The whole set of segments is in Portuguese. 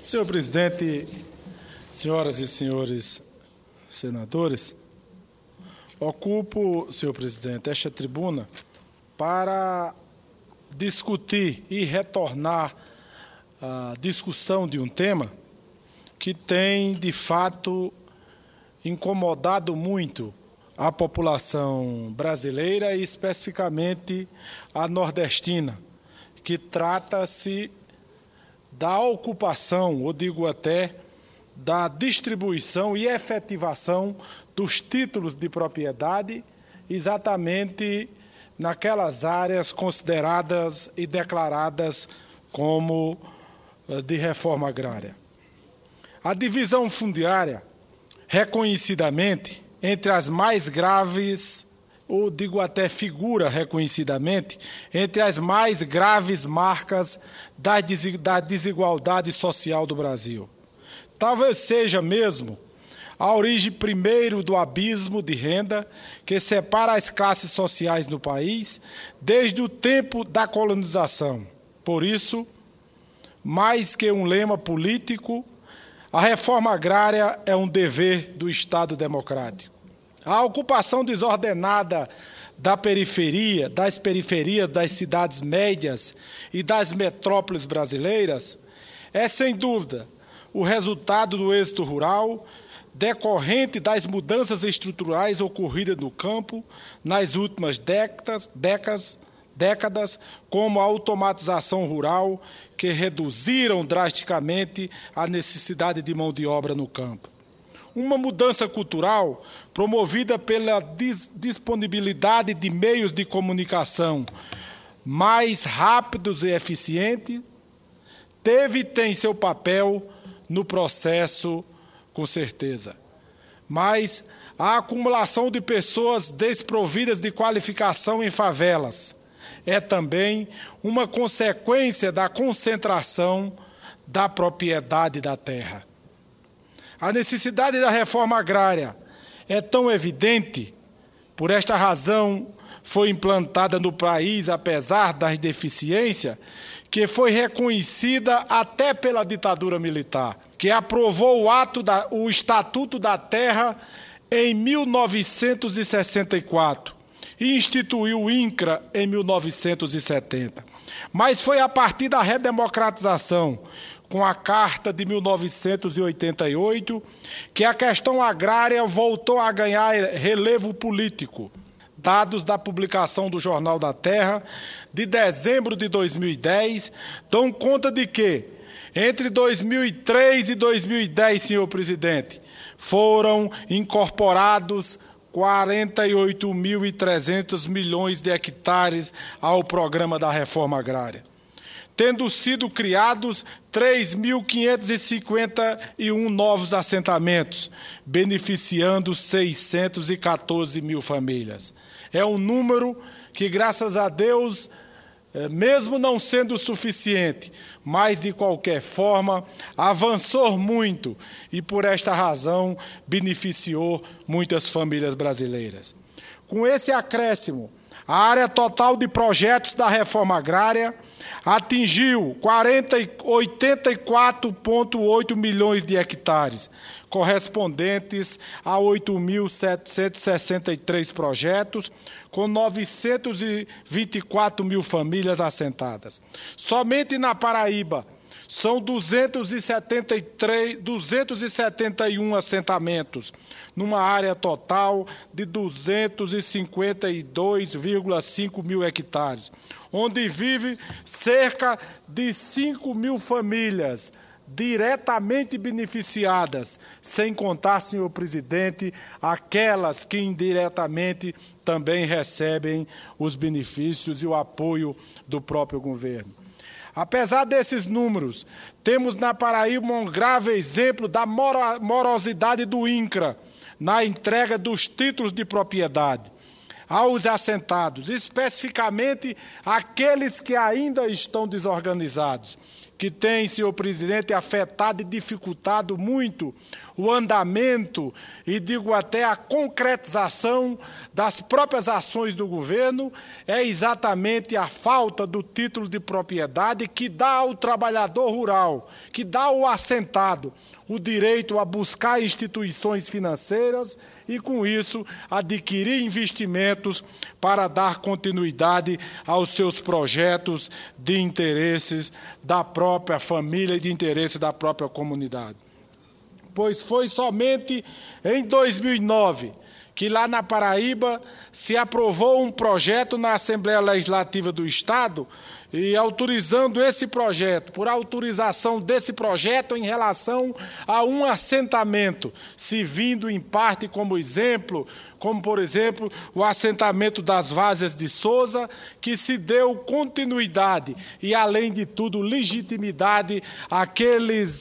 Senhor presidente, senhoras e senhores senadores, ocupo, senhor presidente, esta tribuna para discutir e retornar a discussão de um tema que tem, de fato, incomodado muito a população brasileira e especificamente a nordestina, que trata-se da ocupação, ou digo até, da distribuição e efetivação dos títulos de propriedade, exatamente naquelas áreas consideradas e declaradas como de reforma agrária. A divisão fundiária, reconhecidamente, entre as mais graves, ou digo até figura reconhecidamente, entre as mais graves marcas da desigualdade social do Brasil. Talvez seja mesmo a origem primeiro do abismo de renda que separa as classes sociais no país desde o tempo da colonização. Por isso, mais que um lema político, a reforma agrária é um dever do Estado democrático. A ocupação desordenada das periferias das cidades médias e das metrópoles brasileiras é, sem dúvida, o resultado do êxito rural decorrente das mudanças estruturais ocorridas no campo nas últimas décadas, como a automatização rural, que reduziram drasticamente a necessidade de mão de obra no campo. Uma mudança cultural promovida pela disponibilidade de meios de comunicação mais rápidos e eficientes, teve e tem seu papel no processo, com certeza. Mas a acumulação de pessoas desprovidas de qualificação em favelas é também uma consequência da concentração da propriedade da terra. A necessidade da reforma agrária é tão evidente, por esta razão foi implantada no país, apesar das deficiências, que foi reconhecida até pela ditadura militar, que aprovou o Estatuto da Terra em 1964 e instituiu o INCRA em 1970. Mas foi a partir da redemocratização, com a Carta de 1988, que a questão agrária voltou a ganhar relevo político. Dados da publicação do Jornal da Terra, de dezembro de 2010, dão conta de que, entre 2003 e 2010, senhor presidente, foram incorporados 48.300 milhões de hectares ao programa da reforma agrária, tendo sido criados 3.551 novos assentamentos, beneficiando 614 mil famílias. É um número que, graças a Deus, mesmo não sendo suficiente, mas, de qualquer forma, avançou muito e, por esta razão, beneficiou muitas famílias brasileiras. Com esse acréscimo, a área total de projetos da reforma agrária atingiu 84,8 milhões de hectares, correspondentes a 8.763 projetos, com 924 mil famílias assentadas. Somente na Paraíba, são 271 assentamentos, numa área total de 252,5 mil hectares, onde vive cerca de 5 mil famílias diretamente beneficiadas, sem contar, senhor presidente, aquelas que indiretamente também recebem os benefícios e o apoio do próprio governo. Apesar desses números, temos na Paraíba um grave exemplo da morosidade do INCRA na entrega dos títulos de propriedade aos assentados, especificamente aqueles que ainda estão desorganizados, que tem, senhor presidente, afetado e dificultado muito o andamento e, digo até, a concretização das próprias ações do governo, é exatamente a falta do título de propriedade que dá ao trabalhador rural, que dá ao assentado, o direito a buscar instituições financeiras e, com isso, adquirir investimentos para dar continuidade aos seus projetos de interesses da própria família e de interesse da própria comunidade. Pois foi somente em 2009 que lá na Paraíba se aprovou um projeto na Assembleia Legislativa do Estado e autorizando esse projeto, por autorização desse projeto em relação a um assentamento, servindo em parte como exemplo, como, por exemplo, o assentamento das Várzeas de Souza, que se deu continuidade e, além de tudo, legitimidade àqueles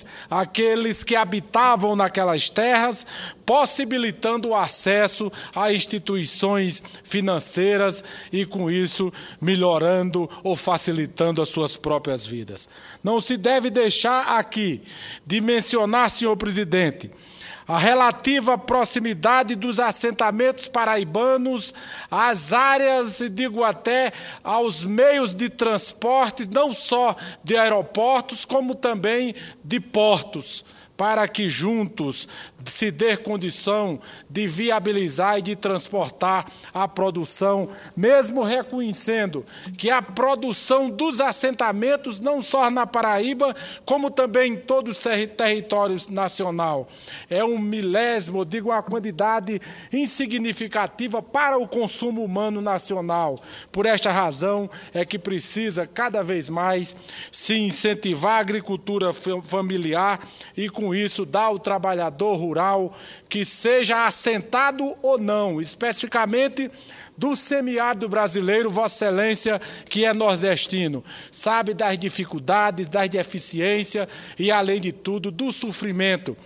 que habitavam naquelas terras, possibilitando o acesso a instituições financeiras e, com isso, melhorando ou facilitando as suas próprias vidas. Não se deve deixar aqui de mencionar, senhor presidente, a relativa proximidade dos assentamentos paraibanos às áreas, digo até, aos meios de transporte, não só de aeroportos, como também de portos, para que juntos se dê condição de viabilizar e de transportar a produção, mesmo reconhecendo que a produção dos assentamentos, não só na Paraíba, como também em todo o território nacional, é um milésimo, digo, uma quantidade insignificativa para o consumo humano nacional. Por esta razão é que precisa cada vez mais se incentivar a agricultura familiar e, com isso, dar ao trabalhador rural, que seja assentado ou não, especificamente do semiárido brasileiro, Vossa Excelência, que é nordestino, sabe das dificuldades, das deficiências e, além de tudo, do sofrimento,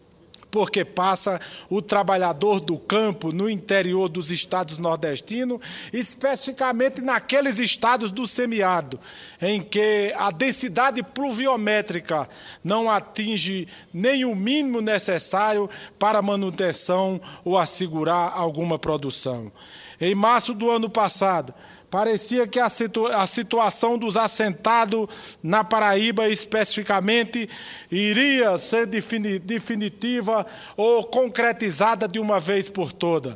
porque passa o trabalhador do campo no interior dos estados nordestinos, especificamente naqueles estados do semiárido, em que a densidade pluviométrica não atinge nem o mínimo necessário para manutenção ou assegurar alguma produção. Em março do ano passado, parecia que a situação dos assentados na Paraíba, especificamente, iria ser definitiva ou concretizada de uma vez por todas.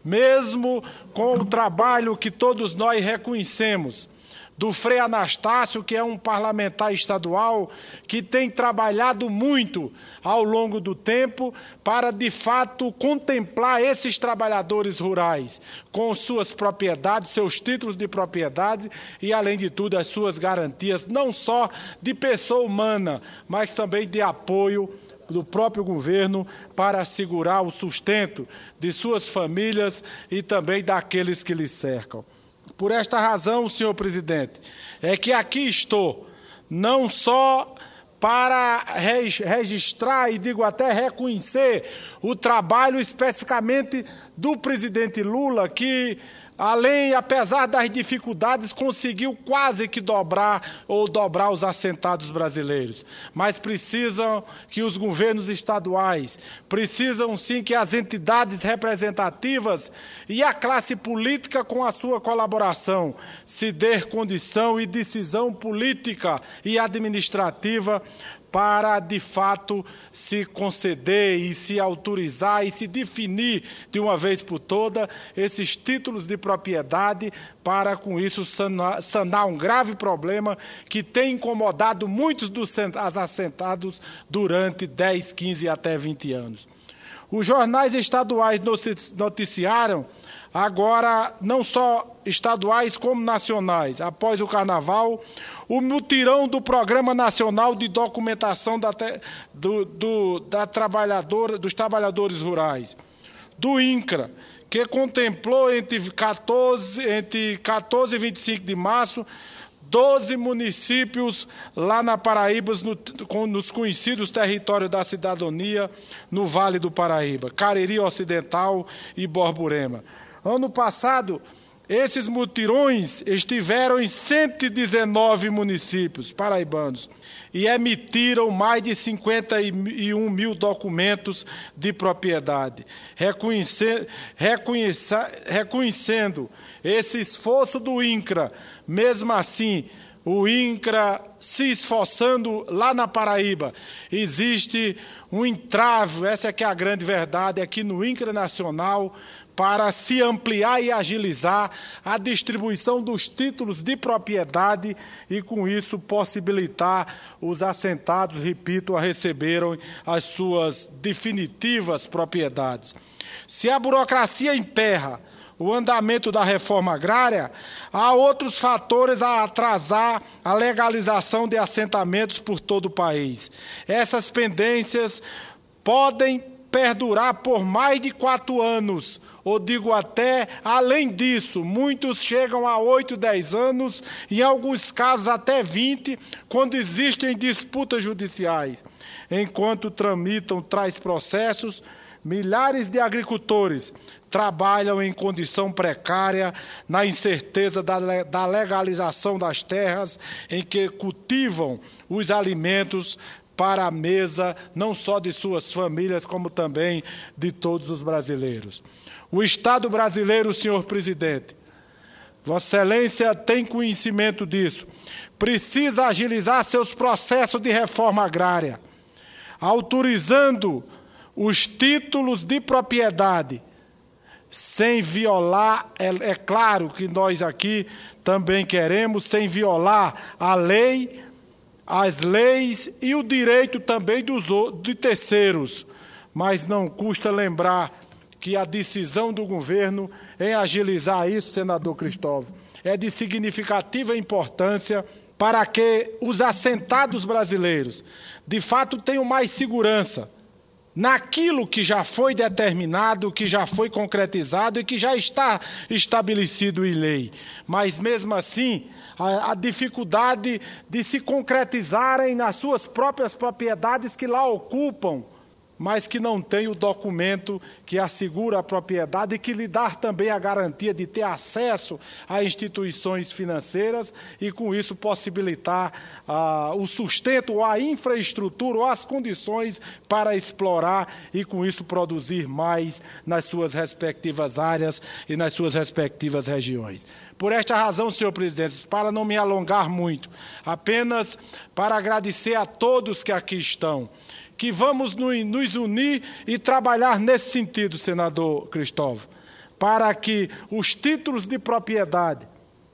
Mesmo com o trabalho que todos nós reconhecemos, do Frei Anastácio, que é um parlamentar estadual que tem trabalhado muito ao longo do tempo para, de fato, contemplar esses trabalhadores rurais com suas propriedades, seus títulos de propriedade e, além de tudo, as suas garantias, não só de pessoa humana, mas também de apoio do próprio governo para assegurar o sustento de suas famílias e também daqueles que lhes cercam. Por esta razão, senhor presidente, é que aqui estou, não só para registrar e, digo até, reconhecer o trabalho especificamente do presidente Lula, que, apesar das dificuldades, conseguiu quase que dobrar os assentados brasileiros. Mas precisam que os governos estaduais, precisam sim que as entidades representativas e a classe política, com a sua colaboração, se dê condição e decisão política e administrativa para, de fato, se conceder e se autorizar e se definir de uma vez por todas esses títulos de propriedade para, com isso, sanar um grave problema que tem incomodado muitos dos assentados durante 10, 15 até 20 anos. Os jornais estaduais noticiaram, agora não só estaduais como nacionais, após o Carnaval, o mutirão do Programa Nacional de Documentação dos Trabalhadores Rurais, do INCRA, que contemplou entre 14 e 25 de março, 12 municípios lá na Paraíba, nos conhecidos territórios da cidadania, no Vale do Paraíba, Cariri Ocidental e Borborema. Ano passado, Esses mutirões estiveram em 119 municípios paraibanos e emitiram mais de 51 mil documentos de propriedade, reconhecendo esse esforço do INCRA. Mesmo assim, o INCRA se esforçando lá na Paraíba, existe um entrave, essa é que é a grande verdade, aqui no INCRA Nacional, para se ampliar e agilizar a distribuição dos títulos de propriedade e, com isso, possibilitar os assentados, repito, a receberem as suas definitivas propriedades. Se a burocracia emperra o andamento da reforma agrária, há outros fatores a atrasar a legalização de assentamentos por todo o país. Essas pendências podem perdurar por mais de 4 anos, ou digo até além disso. Muitos chegam a 8, 10 anos, em alguns casos até 20, quando existem disputas judiciais. Enquanto tramitam tais processos, milhares de agricultores trabalham em condição precária, na incerteza da legalização das terras em que cultivam os alimentos para a mesa, não só de suas famílias, como também de todos os brasileiros. O Estado brasileiro, senhor presidente, Vossa Excelência tem conhecimento disso, precisa agilizar seus processos de reforma agrária, autorizando os títulos de propriedade, sem violar, é claro que nós aqui também queremos, sem violar a lei, as leis e o direito também de terceiros. Mas não custa lembrar que a decisão do governo em agilizar isso, senador Cristóvão, é de significativa importância para que os assentados brasileiros, de fato, tenham mais segurança naquilo que já foi determinado, que já foi concretizado e que já está estabelecido em lei. Mas, mesmo assim, a dificuldade de se concretizarem nas suas próprias propriedades que lá ocupam, mas que não tem o documento que assegura a propriedade e que lhe dá também a garantia de ter acesso a instituições financeiras e, com isso, possibilitar o sustento, ou a infraestrutura, ou as condições para explorar e, com isso, produzir mais nas suas respectivas áreas e nas suas respectivas regiões. Por esta razão, senhor presidente, para não me alongar muito, apenas para agradecer a todos que aqui estão, que vamos nos unir e trabalhar nesse sentido, senador Cristóvão, para que os títulos de propriedade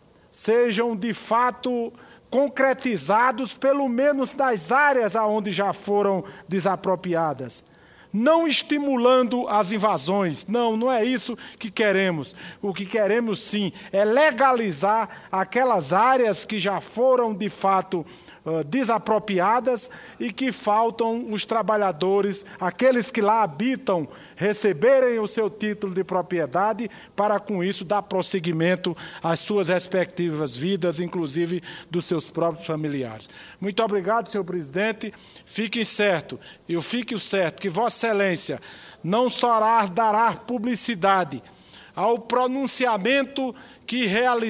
sejam, de fato, concretizados, pelo menos nas áreas onde já foram desapropriadas. Não estimulando as invasões, não é isso que queremos. O que queremos, sim, é legalizar aquelas áreas que já foram, de fato, desapropriadas e que faltam os trabalhadores, aqueles que lá habitam, receberem o seu título de propriedade para, com isso, dar prosseguimento às suas respectivas vidas, inclusive dos seus próprios familiares. Muito obrigado, senhor presidente. Fique certo que Vossa Excelência não só dará publicidade ao pronunciamento que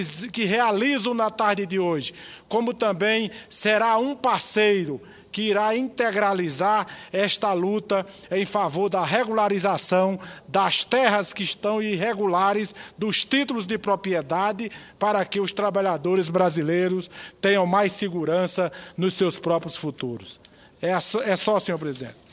realizo na tarde de hoje, como também será um parceiro que irá integralizar esta luta em favor da regularização das terras que estão irregulares, dos títulos de propriedade, para que os trabalhadores brasileiros tenham mais segurança nos seus próprios futuros. É só, senhor presidente.